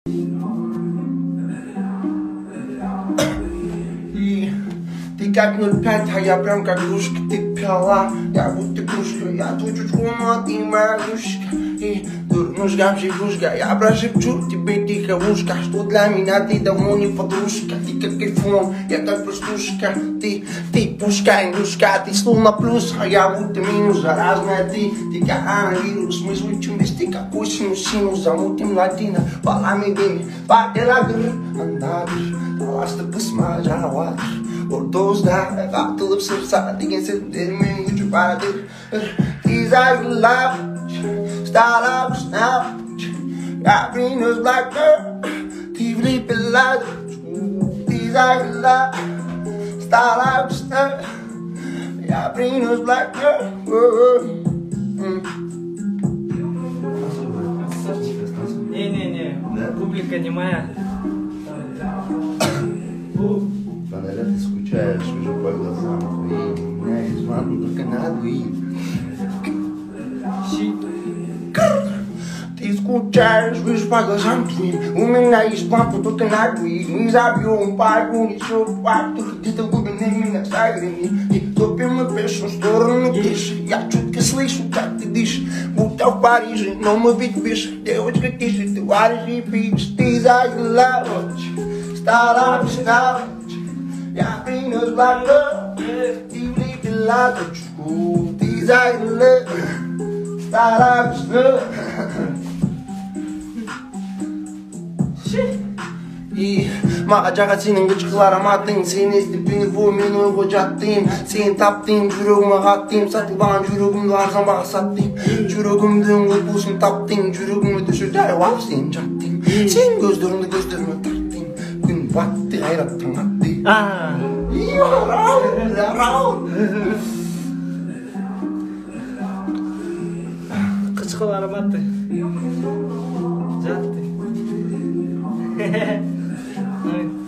И ты как 0,5, а я прям как душка, ты пила. Я будто кружка, я твой чучкун, а ты моя душка. И дурнушка, психушка, я прошепчу тебе тихо в ушко, что для меня ты давно не подружка. Ты как айфон, я как простушка. Ты пушка, индушка, ты словно плюс, а я будто минус. Заразная ты как коронавирус. Мы звучим без ты как синус. Замутим латино, полами дыми, падела гры. Андабиш, таласта пысма, жараватр. Ortozda, atılıp sırsa, digen sevdiğimi gücü vardır. Desire love. Start up, snap. Got green as black girl. TV below. These are love. Start up, snap. Got green as black girl. Не, публика не моя. Когда ты скучаешь уже по глазам твоим, у меня есть ванна только на двоих. Ты скучаешь, видишь по глазам твоим. У меня есть лампа только на двоих. Мы забьем парку, несем в парку. Где-то в глубине меня согрени. И топим мы песню в сторону тише. Я чутко слышу, как ты дышишь, будто в Париже. Но мы ведь выше, девочка тише. Ты варишь и пьешь, ты загла. Стала весна. Я принес black girl. Ты влепила точку. Ты загла. Stara vsne. И мағажаға сенің күшқылар аматтың. Сен естіппені бұл мен ойға жаттым. Сен таптың, жүрегіме қаттым. Сатылған жүрегімді арзанбаға саттым. Жүрегімдің ұлпусын таптың. Жүрегіме түсір жайып алып сен жаттың. Сен көздерімді көздеріме тарттың. Күн батты, айраттың атты. Қышқыл ароматы. Жатты.